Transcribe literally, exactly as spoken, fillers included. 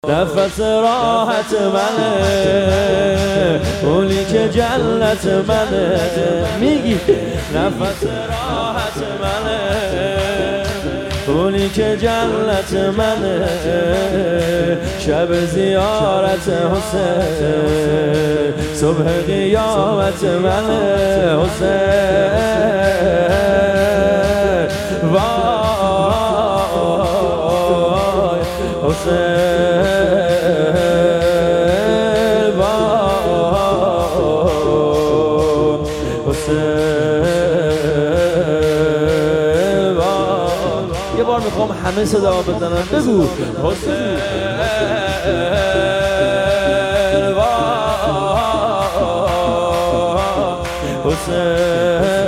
نفس راحت منه، اونی که جلت منه. میگی نفس راحت منه، اونی که جلت منه. شب زیارت حسین، صبح قیامت منه. حسین وای حسین یه بار میخوام همه صدا بزنن. بگو حسین حسین